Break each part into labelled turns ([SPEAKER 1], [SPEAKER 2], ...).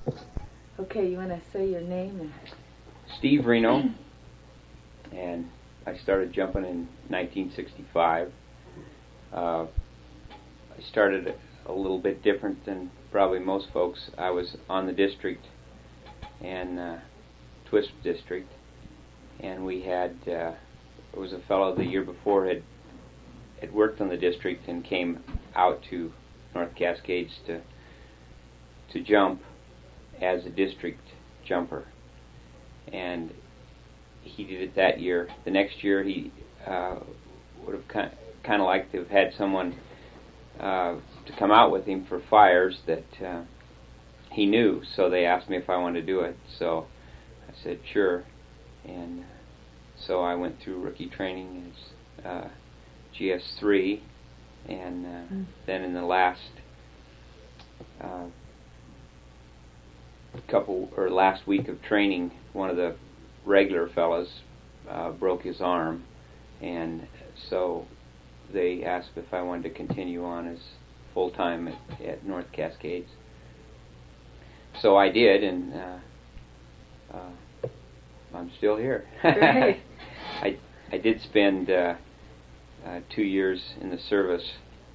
[SPEAKER 1] Okay, you want to say your name?
[SPEAKER 2] Steve Reno, and I started jumping in 1965. I started a little bit different than probably most folks. I was on the district and Twist district, and we had there was a fellow the year before had worked on the district and came out to North Cascades to jump as a district jumper, and he did it that year. The next year he would have kind of liked to have had someone to come out with him for fires that he knew, so they asked me if I wanted to do it. So I said sure, and so I went through rookie training as GS3, and then in the last last week of training, one of the regular fellas broke his arm, and so they asked if I wanted to continue on as full-time at North Cascades. So I did, and I'm still here.
[SPEAKER 1] Great.
[SPEAKER 2] I did spend 2 years in the service,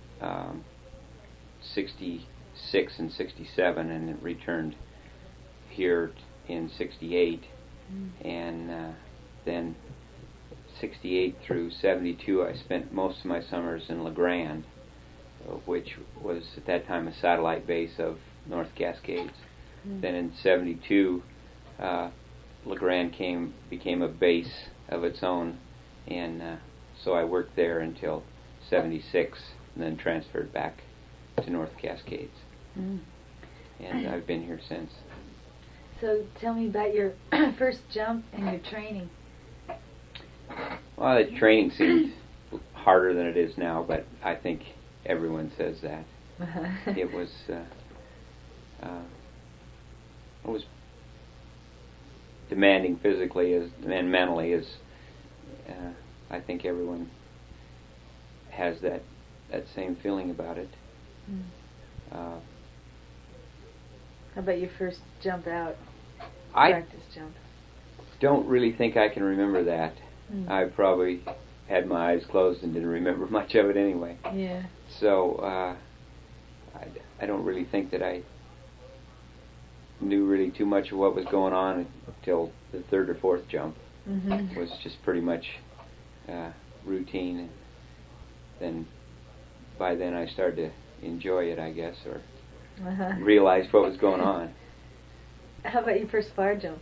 [SPEAKER 2] 66 and 67, and it returned here in 68, and then 68 through 72 I spent most of my summers in La Grande, which was at that time a satellite base of North Cascades. Then in 72 La Grande became a base of its own, and so I worked there until 76, and then transferred back to North Cascades. And I've been here since.
[SPEAKER 1] So tell me about your first jump and your training.
[SPEAKER 2] Well, the training seemed harder than it is now, but I think everyone says that. It was demanding physically and mentally, as I think everyone has that same feeling about it.
[SPEAKER 1] How about your first jump out?
[SPEAKER 2] I
[SPEAKER 1] Practice jump.
[SPEAKER 2] don't really think I can remember that. I probably had my eyes closed and didn't remember much of it anyway.
[SPEAKER 1] Yeah.
[SPEAKER 2] So I don't really think that I knew really too much of what was going on until the third or fourth jump. It was just pretty much routine, and then by then I started to enjoy it, I guess, or realized what was going on.
[SPEAKER 1] How about your first fire jump?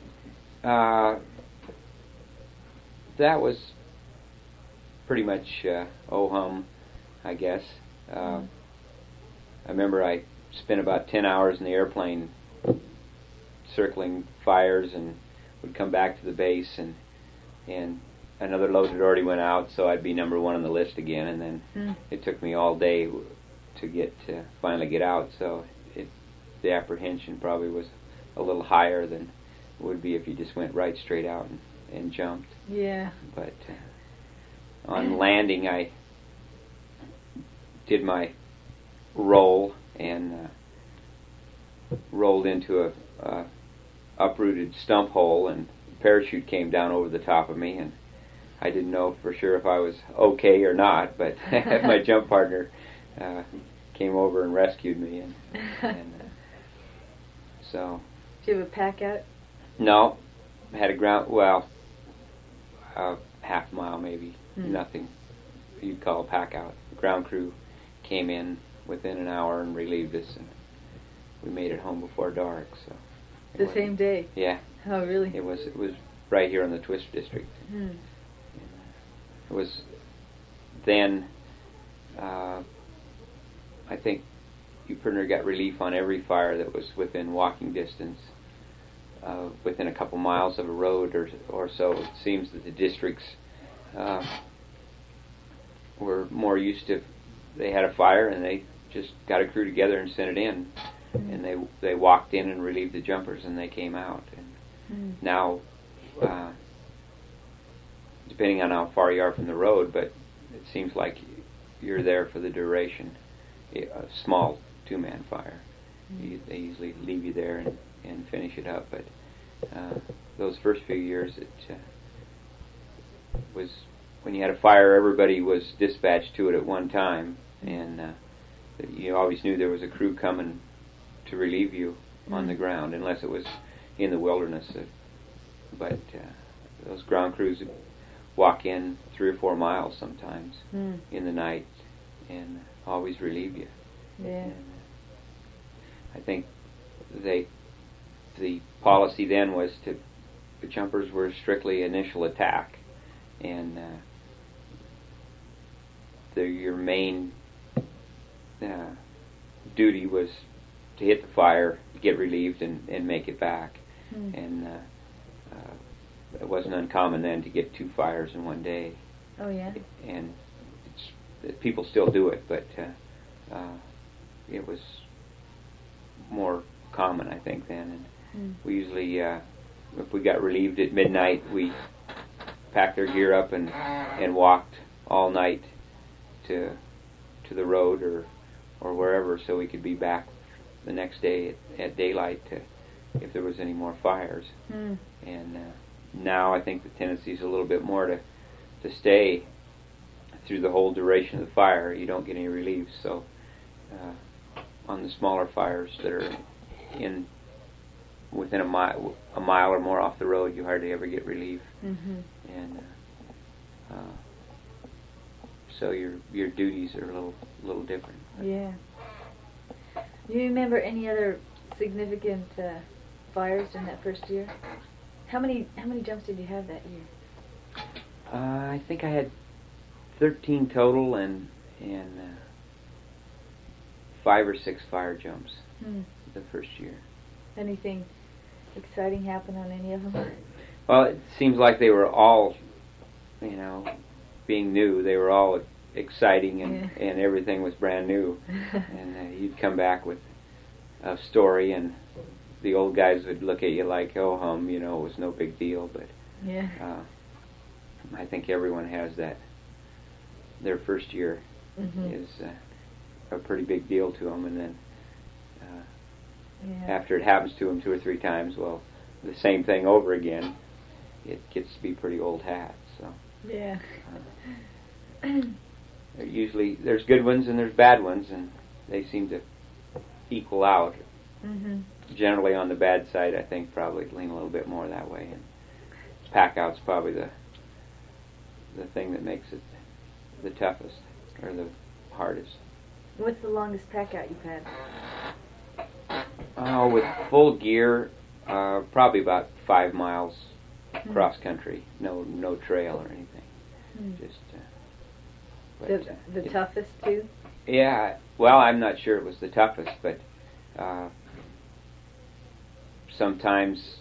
[SPEAKER 2] That was pretty much oh-hum, I guess. I remember I spent about 10 hours in the airplane circling fires, and would come back to the base, and another load had already went out, so I'd be number one on the list again, and then it took me all day to finally get out, so the apprehension probably was a little higher than it would be if you just went right straight out and jumped.
[SPEAKER 1] Yeah.
[SPEAKER 2] But on landing, I did my roll and rolled into a uprooted stump hole, and the parachute came down over the top of me, and I didn't know for sure if I was okay or not, but my jump partner came over and rescued me, and so.
[SPEAKER 1] Did you have a pack out?
[SPEAKER 2] No, I had half mile maybe, nothing you'd call a pack out. The ground crew came in within an hour and relieved us, and we made it home before dark. So
[SPEAKER 1] the same day?
[SPEAKER 2] Yeah.
[SPEAKER 1] Oh, really?
[SPEAKER 2] It was right here in the Twist district. It was then. I think you pretty much got relief on every fire that was within walking distance, within a couple miles of a road or so. It seems that the districts were more used to. They had a fire and they just got a crew together and sent it in, and they walked in and relieved the jumpers, and they came out. And now, depending on how far you are from the road, but it seems like you're there for the duration. A small two-man fire. They usually leave you there and finish it up. But those first few years, it was when you had a fire, everybody was dispatched to it at one time, and you always knew there was a crew coming to relieve you on the ground, unless it was in the wilderness. But those ground crews would walk in 3 or 4 miles sometimes in the night and always relieve you.
[SPEAKER 1] Yeah.
[SPEAKER 2] And I think the policy then was the jumpers were strictly initial attack, and your main duty was to hit the fire, get relieved, and make it back. And it wasn't uncommon then to get 2 fires in one day.
[SPEAKER 1] Oh yeah.
[SPEAKER 2] And people still do it, but it was more common, I think, then. And we usually, if we got relieved at midnight, we packed our gear up and walked all night to the road or wherever, so we could be back the next day at daylight if there was any more fires. And now I think the tendency is a little bit more to stay through the whole duration of the fire. You don't get any relief, so on the smaller fires that are within a mile or more off the road, you hardly ever get relief. And so your duties are a little different.
[SPEAKER 1] Yeah. Do you remember any other significant fires in that first year? How many jumps did you have that year?
[SPEAKER 2] I think I had 13 total and 5 or 6 fire jumps the first year.
[SPEAKER 1] Anything exciting happen on any of them?
[SPEAKER 2] Well, it seems like they were all, being new, they were all exciting and everything was brand new. And you'd come back with a story and the old guys would look at you like, oh hum, it was no big deal. But I think everyone has that. Their first year is a pretty big deal to them, and then after it happens to them 2 or 3 times, well, the same thing over again, it gets to be pretty old hat. So
[SPEAKER 1] yeah.
[SPEAKER 2] Usually there's good ones and there's bad ones, and they seem to equal out. Generally on the bad side, I think probably lean a little bit more that way, and pack out's probably the thing that makes it the toughest or the hardest.
[SPEAKER 1] What's the longest pack out you've had?
[SPEAKER 2] With full gear, probably about 5 miles cross country. No trail or anything. Just
[SPEAKER 1] the toughest too?
[SPEAKER 2] Yeah. Well, I'm not sure it was the toughest, but sometimes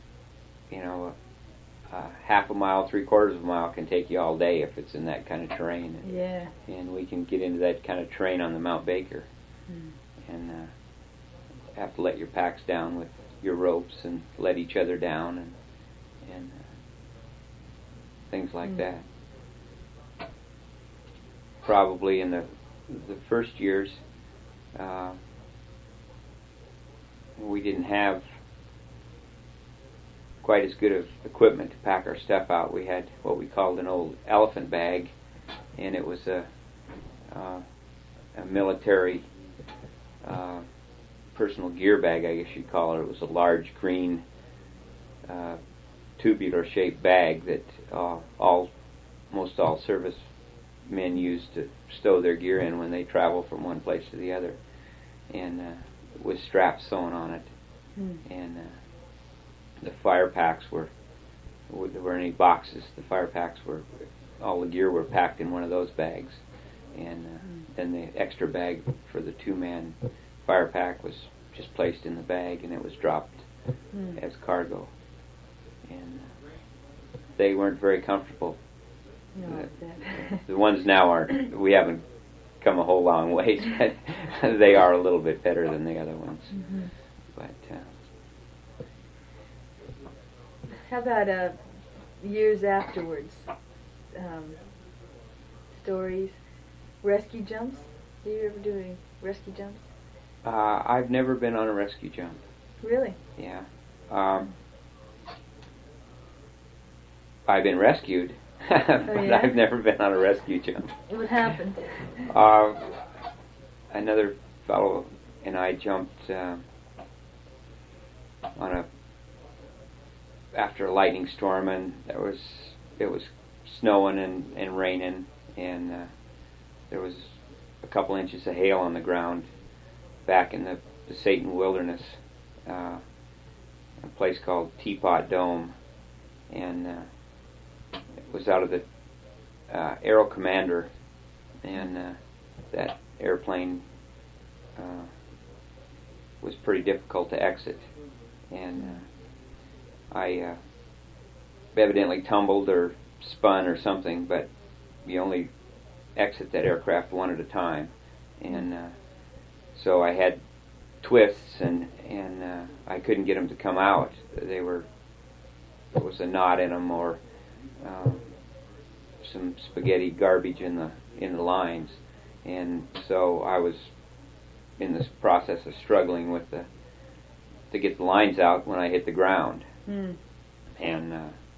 [SPEAKER 2] half a mile, 3/4 of a mile can take you all day if it's in that kind of terrain. And we can get into that kind of terrain on the Mount Baker, and have to let your packs down with your ropes and let each other down and things like that. Probably in the first years, we didn't have quite as good of equipment to pack our stuff out. We had what we called an old elephant bag, and it was a military personal gear bag, I guess you'd call it. It was a large green tubular shaped bag that most all service men used to stow their gear in when they travel from one place to the other, and with straps sewn on it. And the fire packs there weren't any boxes. The fire packs all the gear were packed in one of those bags, and then the extra bag for the 2-man fire pack was just placed in the bag, and it was dropped as cargo. And they weren't very comfortable.
[SPEAKER 1] No,
[SPEAKER 2] the ones now aren't. We haven't come a whole long ways, but they are a little bit better than the other ones. But
[SPEAKER 1] how about years afterwards? Stories, rescue jumps. Do you ever do any rescue jumps?
[SPEAKER 2] I've never been on a rescue jump.
[SPEAKER 1] Really?
[SPEAKER 2] Yeah. I've been rescued, but
[SPEAKER 1] yeah?
[SPEAKER 2] I've never been on a rescue jump.
[SPEAKER 1] What happened?
[SPEAKER 2] Another fellow and I jumped after a lightning storm, and it was snowing and raining, and there was a couple inches of hail on the ground back in the Satan Wilderness, a place called Teapot Dome, and it was out of the Aero Commander, and that airplane was pretty difficult to exit, and I evidently tumbled or spun or something, but you only exit that aircraft one at a time, and so I had twists, and I couldn't get them to come out. There was a knot in them, or some spaghetti garbage in the lines, and so I was in this process of struggling with to get the lines out when I hit the ground. And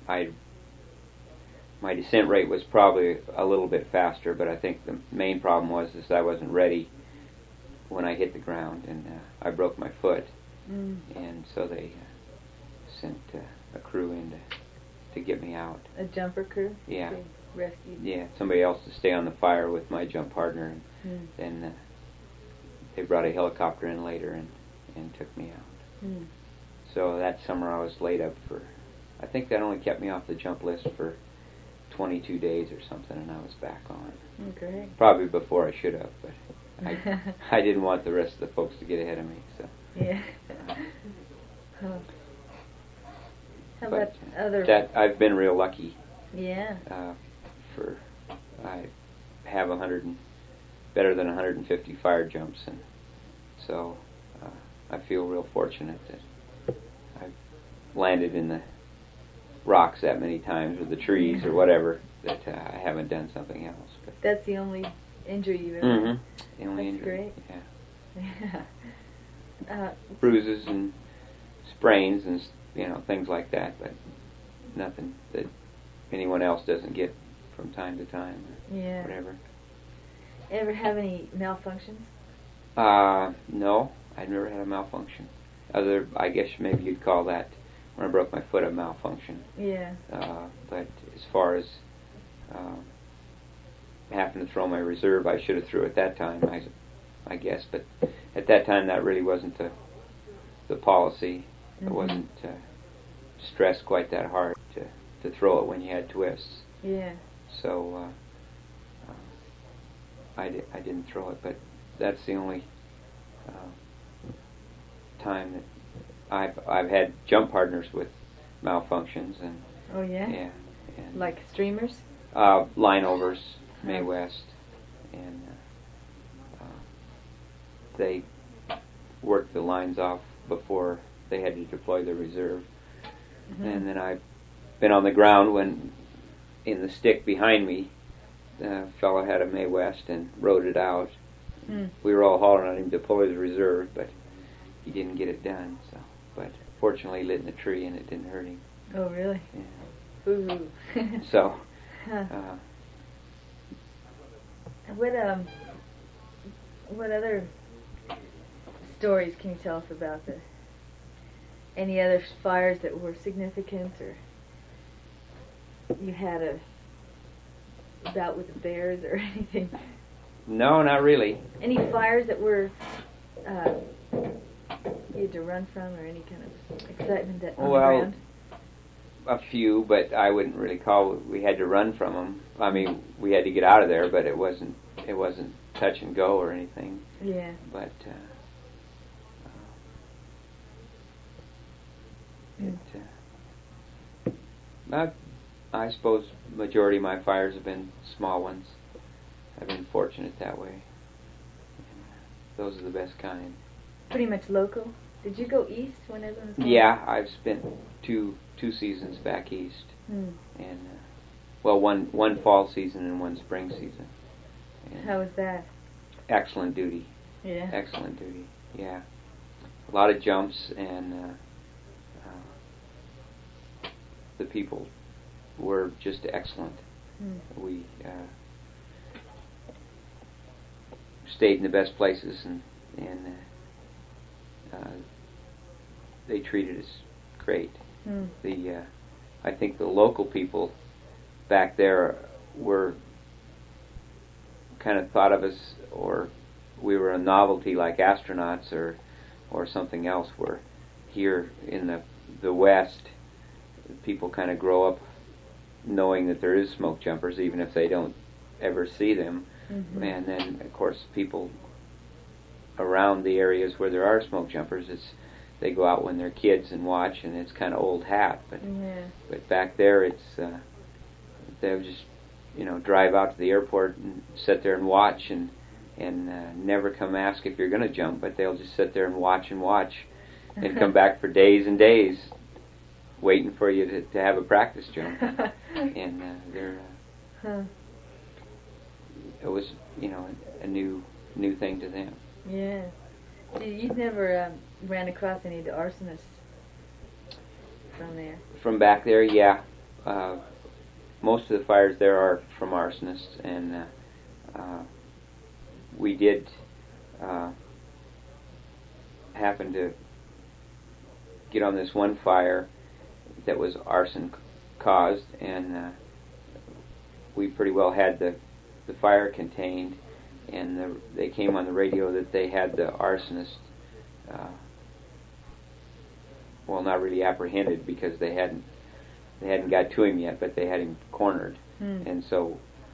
[SPEAKER 2] my descent rate was probably a little bit faster, but I think the main problem was I wasn't ready when I hit the ground, and I broke my foot, and so they sent a crew in to get me out.
[SPEAKER 1] A jumper crew?
[SPEAKER 2] Yeah.
[SPEAKER 1] They rescued?
[SPEAKER 2] Yeah, somebody else to stay on the fire with my jump partner, and then they brought a helicopter in later and took me out. So that summer I was laid up for, I think that only kept me off the jump list for 22 days or something, and I was back on.
[SPEAKER 1] Great.
[SPEAKER 2] Probably before I should have, but I didn't want the rest of the folks to get ahead of me. So.
[SPEAKER 1] Yeah. How about other?
[SPEAKER 2] That I've been real lucky.
[SPEAKER 1] Yeah.
[SPEAKER 2] I have better than 150 fire jumps, and so I feel real fortunate that I've landed in the rocks that many times, or the trees, or whatever, that I haven't done something else. But
[SPEAKER 1] that's the only injury you've ever had?
[SPEAKER 2] The only
[SPEAKER 1] That's
[SPEAKER 2] injury.
[SPEAKER 1] Great. Yeah.
[SPEAKER 2] Bruises and sprains and things like that, but nothing that anyone else doesn't get from time to time, or whatever.
[SPEAKER 1] Ever have any malfunctions?
[SPEAKER 2] No, I've never had a malfunction. I guess maybe you'd call that, when I broke my foot, a malfunction.
[SPEAKER 1] Yeah.
[SPEAKER 2] But as far as having to throw my reserve, I should have threw at that time, I guess. But at that time, that really wasn't the policy. It wasn't stressed quite that hard to throw it when you had twists.
[SPEAKER 1] Yeah.
[SPEAKER 2] So I didn't throw it, but that's the only time that I've had jump partners with malfunctions, and
[SPEAKER 1] oh yeah,
[SPEAKER 2] and
[SPEAKER 1] like streamers,
[SPEAKER 2] line overs, Mae West, and they worked the lines off before they had to deploy the reserve, and then I've been on the ground when in the stick behind me, the fellow had a Mae West and rode it out. We were all hollering at him to deploy the reserve, but he didn't get it done. So, but fortunately, he lit in a tree and it didn't hurt him.
[SPEAKER 1] Oh, really?
[SPEAKER 2] Yeah.
[SPEAKER 1] Ooh.
[SPEAKER 2] So,
[SPEAKER 1] what other stories can you tell us about any other fires that were significant, or you had a bout with the bears or anything?
[SPEAKER 2] No, not really.
[SPEAKER 1] Any fires that were you had to run from, or any kind of excitement on the ground?
[SPEAKER 2] A few, but I wouldn't really call we had to run from them. I mean, we had to get out of there, but it wasn't touch and go or anything.
[SPEAKER 1] Yeah.
[SPEAKER 2] But I suppose majority of my fires have been small ones. I've been fortunate that way. Those are the best kind.
[SPEAKER 1] Pretty much local. Did you go east when everyone was going?
[SPEAKER 2] Yeah, I've spent two seasons back east, and one fall season and one spring season. And
[SPEAKER 1] how was that?
[SPEAKER 2] excellent duty.
[SPEAKER 1] Yeah.
[SPEAKER 2] Excellent duty. Yeah. A lot of jumps, and the people were just excellent. We stayed in the best places, and they treated us great. I think the local people back there were kind of thought of us, or we were a novelty like astronauts or something else, where here in the West, people kind of grow up knowing that there is smoke jumpers, even if they don't ever see them. And then, of course, people around the areas where there are smoke jumpers, they go out when they're kids and watch, and it's kind of old hat. But back there, it's they would just drive out to the airport and sit there and watch, and never come ask if you're going to jump, but they'll just sit there and watch and come back for days and days waiting for you to have a practice jump. And it was a new thing to them.
[SPEAKER 1] Yeah. You've never ran across any of the arsonists from there? From
[SPEAKER 2] back there, yeah. Most of the fires there are from arsonists, and we did happen to get on this one fire that was arson caused, and we pretty well had the fire contained, and they came on the radio that they had the arsonist, not really apprehended, because they hadn't got to him yet, but they had him cornered. And so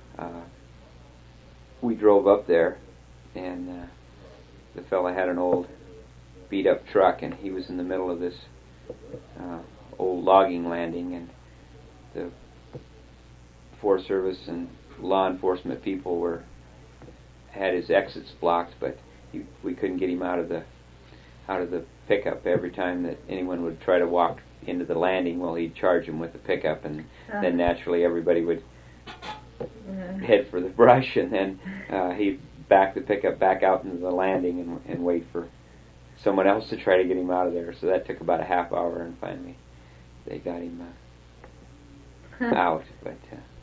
[SPEAKER 2] we drove up there, and the fella had an old beat up truck, and he was in the middle of this old logging landing, and the Forest Service and law enforcement people had his exits blocked, but we couldn't get him out of the pickup. Every time that anyone would try to walk into the landing, he'd charge him with the pickup, and then naturally everybody would head for the brush, and then he'd back the pickup back out into the landing and wait for someone else to try to get him out of there. So that took about a half hour, and finally they got him out. But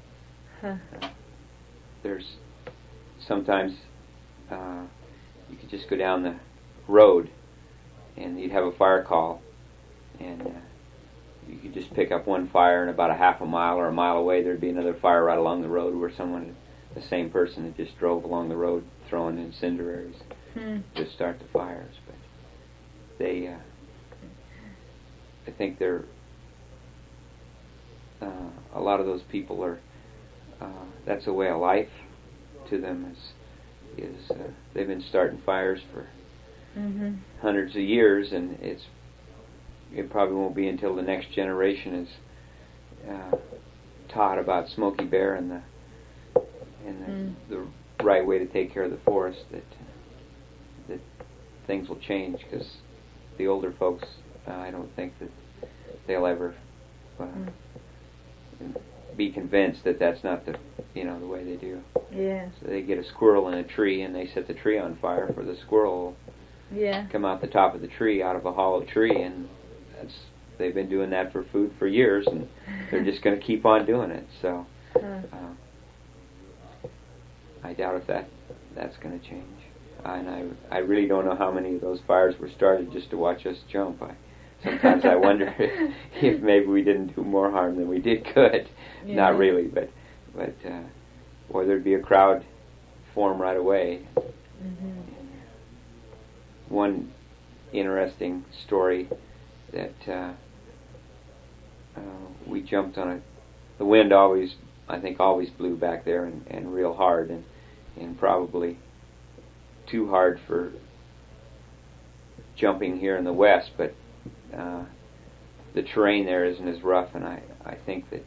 [SPEAKER 2] there's sometimes you could just go down the road and you'd have a fire call, and you could just pick up one fire, and about a half a mile or a mile away there'd be another fire right along the road where the same person had just drove along the road throwing incendiaries to start the fires. But they, I think they're a lot of those people are. That's a way of life to them. Is they've been starting fires for hundreds of years, and it probably won't be until the next generation is taught about Smokey Bear and the right way to take care of the forest that things will change, because the older folks, I don't think that they'll ever be convinced that that's not the way they do.
[SPEAKER 1] Yeah.
[SPEAKER 2] So they get a squirrel in a tree, and they set the tree on fire for the squirrel. Come out the top of the tree, out of a hollow tree, and they've been doing that for food for years, and they're just going to keep on doing it. So I doubt if that's going to change. And I really don't know how many of those fires were started just to watch us jump. Sometimes I wonder if maybe we didn't do more harm than we did good. Yeah. Not really, but or there'd be a crowd form right away. One interesting story that we jumped on the wind always blew back there, and real hard, and probably too hard for jumping here in the West, but the terrain there isn't as rough, and I think that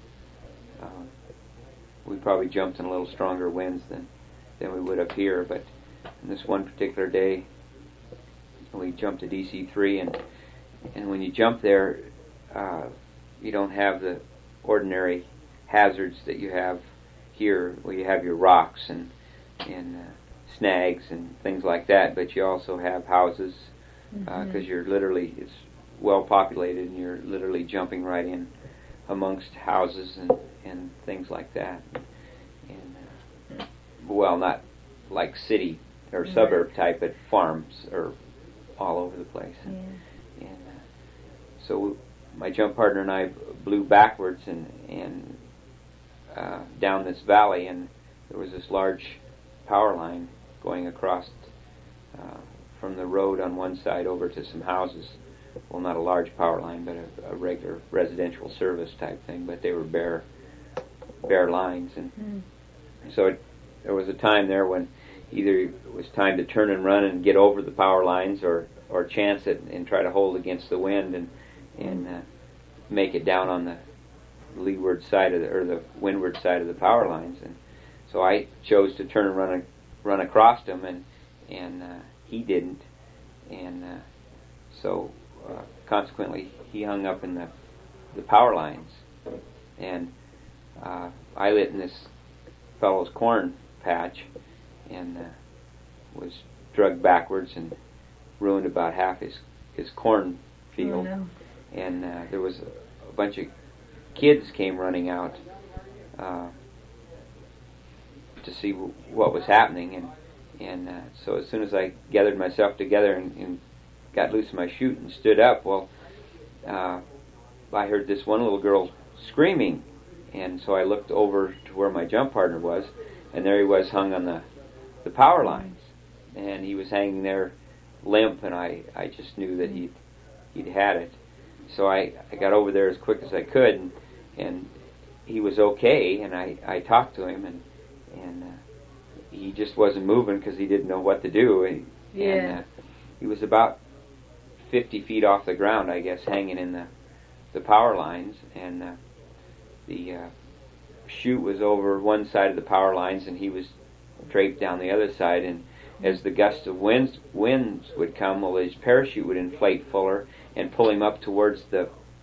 [SPEAKER 2] we probably jumped in a little stronger winds than we would have here. But in this one particular day, we jumped to DC3, and when you jump there, you don't have the ordinary hazards that you have here, where you have your rocks and snags and things like that, but you also have houses because you're literally, it's well populated and you're literally jumping right in amongst houses and things like that. And well, not like city or suburb type, but farms are all over the place. And so my jump partner and I blew backwards and down this valley, and there was this large power line going across from the road on one side over to some houses. Well, not a large power line, but a regular residential service type thing, but they were bare lines. And so there was a time there when either it was time to turn and run and get over the power lines or chance it and try to hold against the wind and make it down on the leeward side of the windward side of the power lines. And so I chose to turn and run across him, and he didn't, and so consequently he hung up in the power lines, and I lit in this fellow's corn patch and was drugged backwards and ruined about half his corn field.
[SPEAKER 1] Oh, no.
[SPEAKER 2] And there was a bunch of kids came running out to see what was happening, and so as soon as I gathered myself together and got loose of my chute and stood up, well, I heard this one little girl screaming, and so I looked over to where my jump partner was, and there he was hung on the power lines, and he was hanging there limp, and I just knew that he'd had it. So I got over there as quick as I could, and he was okay, and I talked to him, and he just wasn't moving because he didn't know what to do. And he was about 50 feet off the ground, I guess, hanging in the power lines, and the chute was over one side of the power lines, and he was draped down the other side, and as the gusts of winds would come, well, his parachute would inflate fuller and pull him up towards the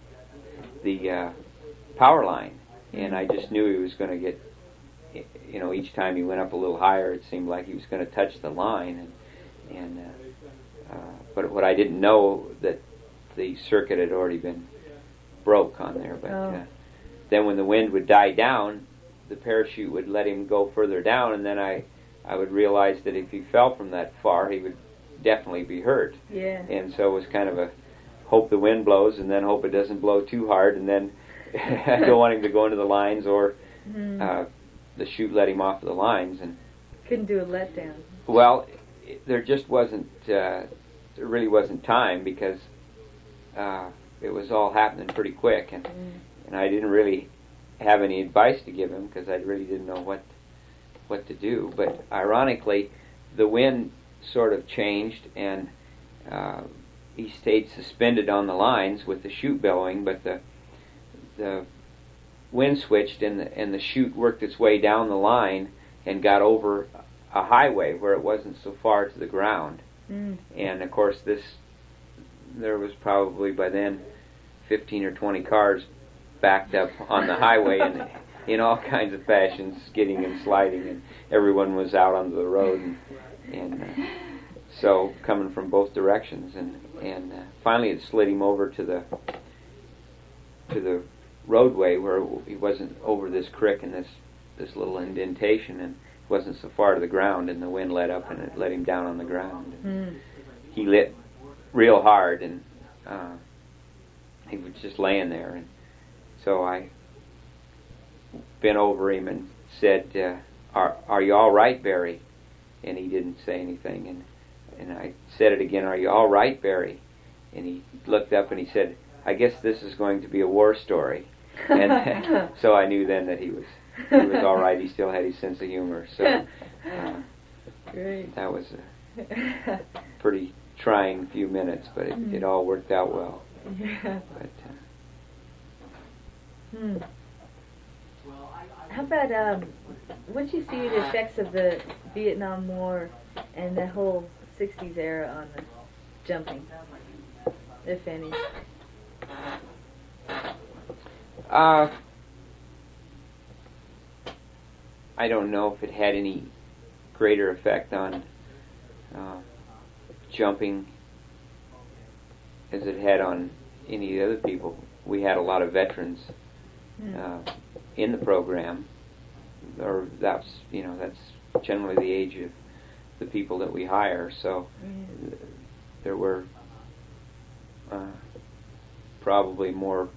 [SPEAKER 2] power line, and I just knew he was going to get, each time he went up a little higher, it seemed like he was going to touch the line, but what I didn't know that the circuit had already been broke on there. But then when the wind would die down, the parachute would let him go further down, and then I would realize that if he fell from that far, he would definitely be hurt.
[SPEAKER 1] Yeah.
[SPEAKER 2] And so it was kind of a hope the wind blows, and then hope it doesn't blow too hard, and then I don't want him to go into the lines, or the chute let him off the lines. And
[SPEAKER 1] couldn't do a letdown.
[SPEAKER 2] Well, there just wasn't. There really wasn't time because it was all happening pretty quick, and I didn't really have any advice to give him because I really didn't know what to do. But ironically, the wind sort of changed, and he stayed suspended on the lines with the chute billowing, but the wind switched, and the chute worked its way down the line and got over a highway where it wasn't so far to the ground. And of course there was probably by then 15 or 20 cars backed up on the highway and in all kinds of fashions, skidding and sliding, and everyone was out onto the road, and so coming from both directions, and finally it slid him over to the roadway where he wasn't over this creek and this little indentation, and wasn't so far to the ground, and the wind let up and it let him down on the ground. He lit real hard, and he was just laying there, and so I bent over him and said, are you all right, Barry? And he didn't say anything, and I said it again, are you all right, Barry? And he looked up and he said, I guess this is going to be a war story. And so I knew then that he was all right. He still had his sense of humor. So
[SPEAKER 1] Great.
[SPEAKER 2] That was a pretty trying few minutes, but it all worked out well.
[SPEAKER 1] Yeah.
[SPEAKER 2] But,
[SPEAKER 1] How about, what do you see the effects of the Vietnam War and the whole 60s era on the jumping, if any?
[SPEAKER 2] I don't know if it had any greater effect on jumping as it had on any of the other people. We had a lot of veterans in the program, or that's generally the age of the people that we hire. So there were probably more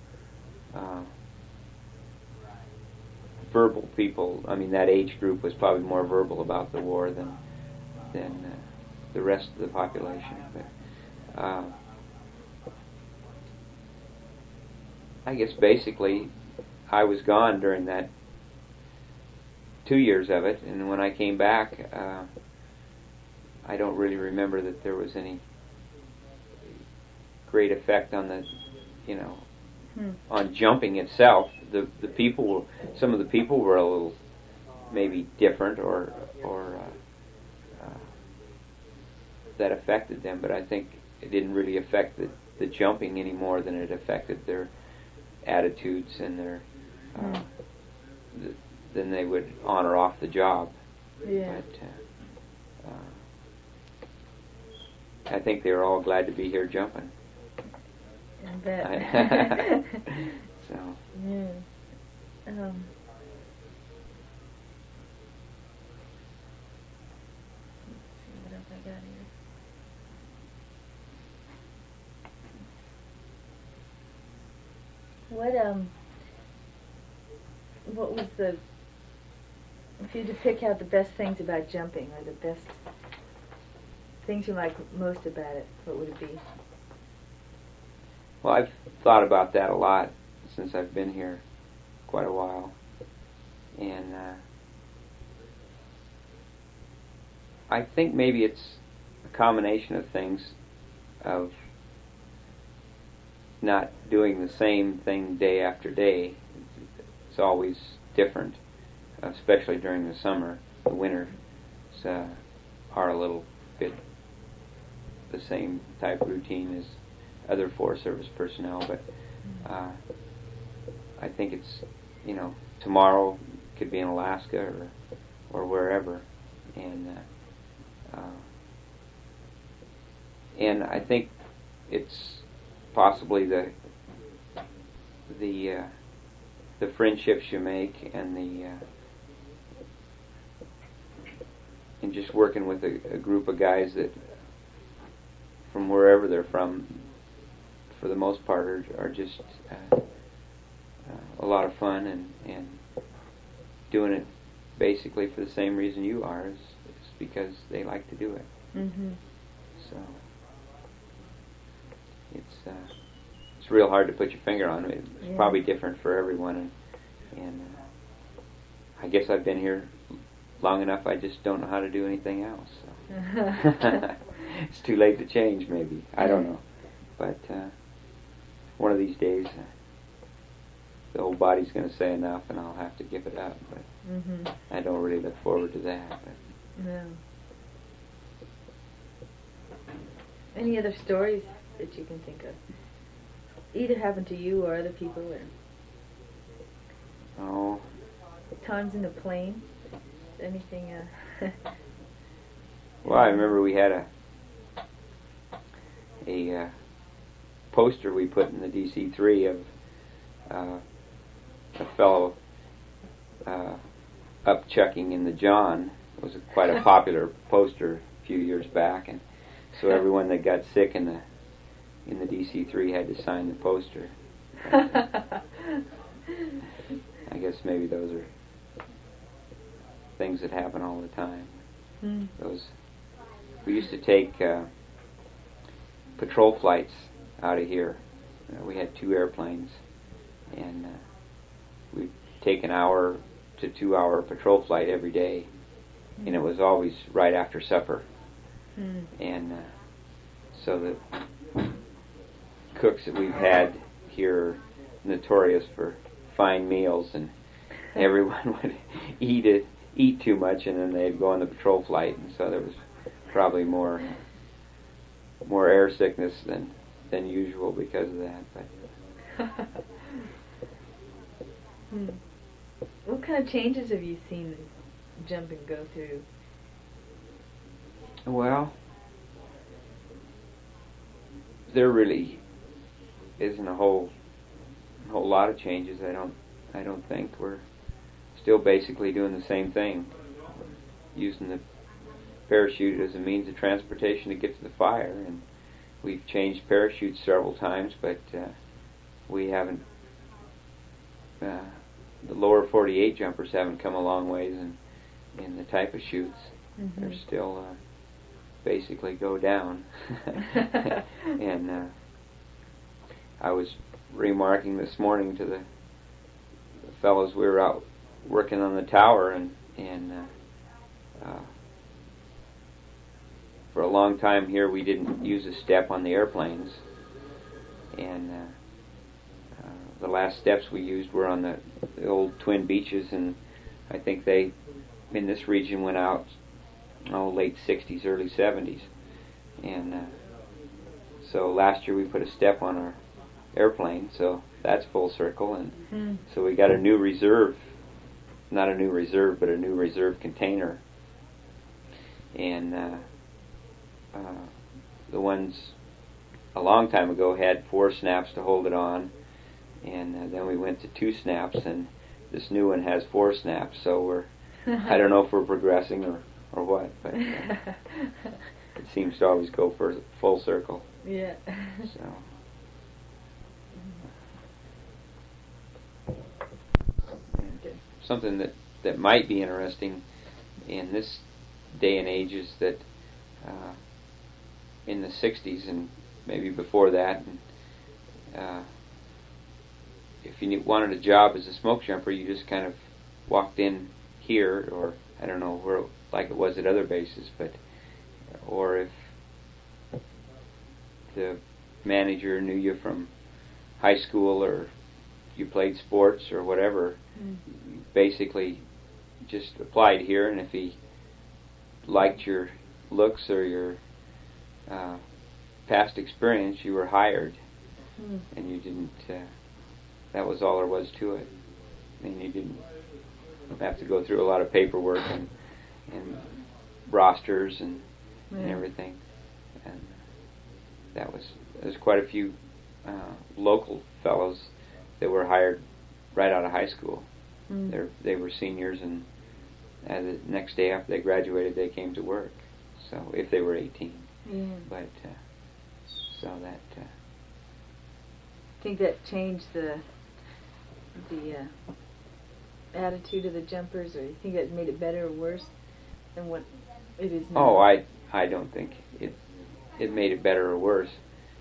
[SPEAKER 2] verbal people. I mean, that age group was probably more verbal about the war than the rest of the population. But I guess basically I was gone during that 2 years of it, and when I came back, I don't really remember that there was any great effect on the, on jumping itself. The people, some of the people were a little maybe different, or that affected them, but I think it didn't really affect the jumping any more than it affected their attitudes and their then they would on or off the job.
[SPEAKER 1] Yeah.
[SPEAKER 2] But I think they were all glad to be here jumping.
[SPEAKER 1] I bet.
[SPEAKER 2] So.
[SPEAKER 1] Yeah. Let's see what else I got here. What was the, if you had to pick out the best things about jumping, or the best things you like most about it, what would it be?
[SPEAKER 2] Well, I've thought about that a lot since I've been here quite a while, and I think maybe it's a combination of things, of not doing the same thing day after day. It's always different, especially during the summer. The winters are a little bit the same type routine as other Forest Service personnel, but I think it's, tomorrow could be in Alaska or wherever, and I think it's possibly the friendships you make, and just working with a group of guys that from wherever they're from, for the most part, are just a lot of fun, and doing it basically for the same reason you are, is because they like to do it.
[SPEAKER 1] Mm-hmm.
[SPEAKER 2] So it's real hard to put your finger on it. It's probably different for everyone, and I guess I've been here long enough. I just don't know how to do anything else. So. It's too late to change, maybe. I don't know, but one of these days, the old body's going to say enough, and I'll have to give it up. But I don't really look forward to that. But.
[SPEAKER 1] No. Any other stories that you can think of? Either happened to you or other people, or times in the plane? Anything?
[SPEAKER 2] Well, I remember we had a poster we put in the DC-3 of a fellow upchucking in the John. It was quite a popular poster a few years back, and so everyone that got sick in the DC-3 had to sign the poster. I guess maybe those are things that happen all the time. We used to take patrol flights out of here. We had 2 airplanes, and we'd take an hour to 2 hour patrol flight every day, and it was always right after supper. And so the cooks that we've had here are notorious for fine meals, and everyone would eat too much, and then they'd go on the patrol flight, and so there was probably more air sickness than usual because of that. But
[SPEAKER 1] what kind of changes have you seen jumping go through?
[SPEAKER 2] Well, there really isn't a whole lot of changes. I don't think we're still basically doing the same thing, using the parachute as a means of transportation to get to the fire, and we've changed parachutes several times, but we haven't. The lower 48 jumpers haven't come a long ways in the type of chutes.
[SPEAKER 1] Mm-hmm.
[SPEAKER 2] They're still basically go down. And I was remarking this morning to the fellows, we were out working on the tower, and for a long time here we didn't use a step on the airplanes, and the last steps we used were on the old twin beaches, and I think they in this region went out late 60s, early 70s, and so last year we put a step on our airplane, so that's full circle, and so we got a new reserve, not a new reserve, but a new reserve container, and the ones a long time ago had 4 snaps to hold it on, and then we went to 2 snaps, and this new one has 4 snaps, so we're I don't know if we're progressing or what, but it seems to always go for full circle.
[SPEAKER 1] Yeah.
[SPEAKER 2] So. Something that might be interesting in this day and age is that in the 60s and maybe before that, and, if you wanted a job as a smoke jumper, you just kind of walked in here, or I don't know where, like it was at other bases, but or if the manager knew you from high school or you played sports or whatever, you basically just applied here, and if he liked your looks or your past experience, you were hired, and you didn't. That was all there was to it. And you didn't have to go through a lot of paperwork and rosters and everything. And there's quite a few local fellows that were hired right out of high school. They were seniors, and the next day after they graduated, they came to work. So if they were 18, but so that.
[SPEAKER 1] I think that changed the attitude of the jumpers, or you think that made it better or worse than what it is now?
[SPEAKER 2] Oh, I don't think it made it better or worse.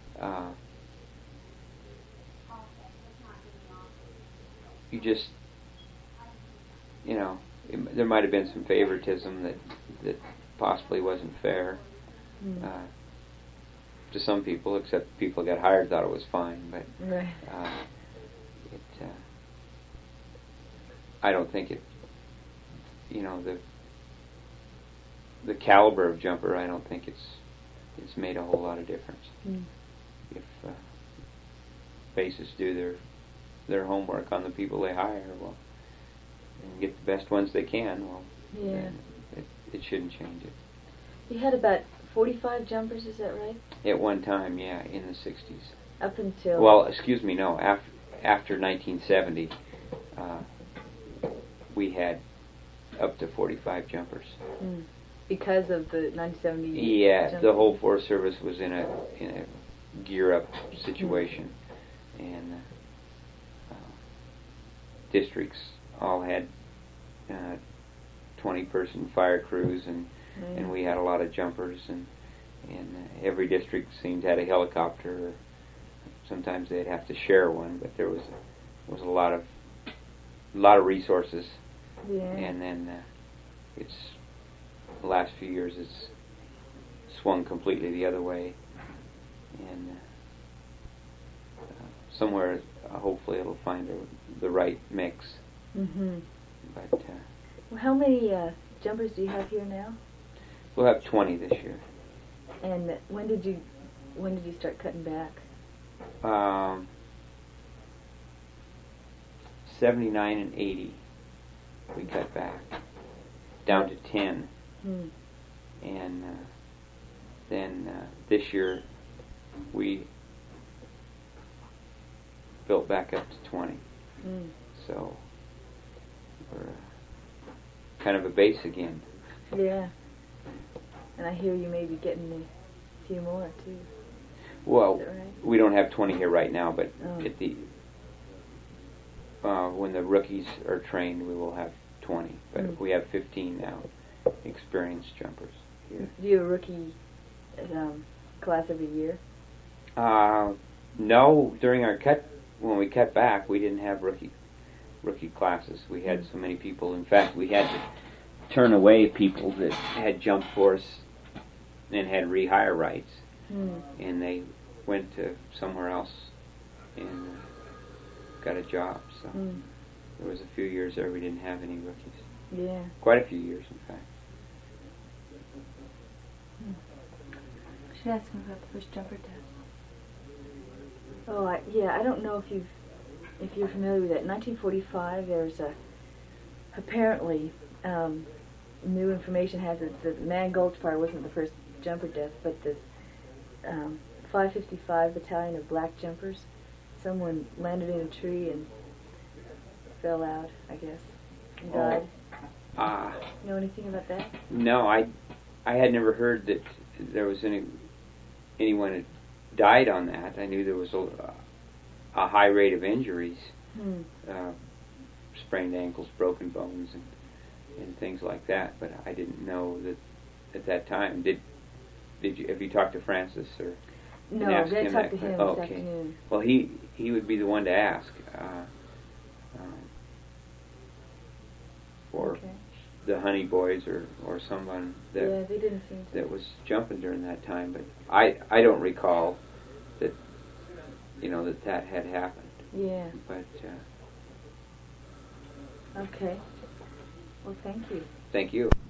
[SPEAKER 2] You just, there might have been some favoritism that possibly wasn't fair to some people, except people that got hired thought it was fine, but
[SPEAKER 1] right.
[SPEAKER 2] I don't think it, the caliber of jumper, I don't think it's made a whole lot of difference. If bases do their homework on the people they hire, well, and get the best ones they can, well, then it shouldn't change it.
[SPEAKER 1] You had about 45 jumpers, is that right?
[SPEAKER 2] At one time, yeah, in the 60s.
[SPEAKER 1] Up until...
[SPEAKER 2] Well, excuse me, no, after 1970, we had up to 45 jumpers.
[SPEAKER 1] Because of the 1970...
[SPEAKER 2] Yeah,
[SPEAKER 1] jumpers?
[SPEAKER 2] the whole Forest Service was in a gear-up situation, and districts all had 20-person fire crews, and we had a lot of jumpers, and every district seemed to have a helicopter. Sometimes they'd have to share one, but there was a lot of resources.
[SPEAKER 1] Yeah.
[SPEAKER 2] And then it's the last few years it's swung completely the other way, and somewhere hopefully it'll find the right mix. But
[SPEAKER 1] well, how many jumpers do you have here now?
[SPEAKER 2] We'll have 20 this year.
[SPEAKER 1] And when did you start cutting back?
[SPEAKER 2] 79 and 80, we cut back down to 10, and then this year we built back up to 20.
[SPEAKER 1] Mm.
[SPEAKER 2] So we're kind of a base again.
[SPEAKER 1] Yeah. And I hear you may be getting a few more too.
[SPEAKER 2] Well,
[SPEAKER 1] Is that right?
[SPEAKER 2] we don't have 20 here right now, but
[SPEAKER 1] Oh.
[SPEAKER 2] at the when the rookies are trained, we will have 20. But
[SPEAKER 1] Mm.
[SPEAKER 2] we have 15 now, experienced jumpers here.
[SPEAKER 1] Do you have a rookie class every year?
[SPEAKER 2] No, during our when we cut back, we didn't have rookie classes. We had so many people. In fact, we had to turn away people that had jumped for us and had rehire rights, and they went to somewhere else and got a job. So there was a few years there we didn't have any rookies.
[SPEAKER 1] Yeah.
[SPEAKER 2] Quite a few years, in fact.
[SPEAKER 1] I should ask him about the first jumper test. Oh, I don't know if you're familiar with it. In 1945, there was apparently new information has it that Man Gulch Fire wasn't the first jumper death, but the 555 Battalion of Black Jumpers. Someone landed in a tree and fell out, I guess, and died. Know anything about that?
[SPEAKER 2] No, I had never heard that there was anyone that died on that. I knew there was a high rate of injuries, sprained ankles, broken bones, and things like that. But I didn't know that at that time. Have you talked to Francis or?
[SPEAKER 1] No, I'm going to talk to him this
[SPEAKER 2] okay.
[SPEAKER 1] afternoon.
[SPEAKER 2] Well, he would be the one to ask for
[SPEAKER 1] Okay.
[SPEAKER 2] the Honey Boys or someone that
[SPEAKER 1] Yeah, they didn't seem to.
[SPEAKER 2] that was jumping during that time. But I don't recall that that had happened.
[SPEAKER 1] Yeah.
[SPEAKER 2] But
[SPEAKER 1] Okay. Well, thank you.
[SPEAKER 2] thank you.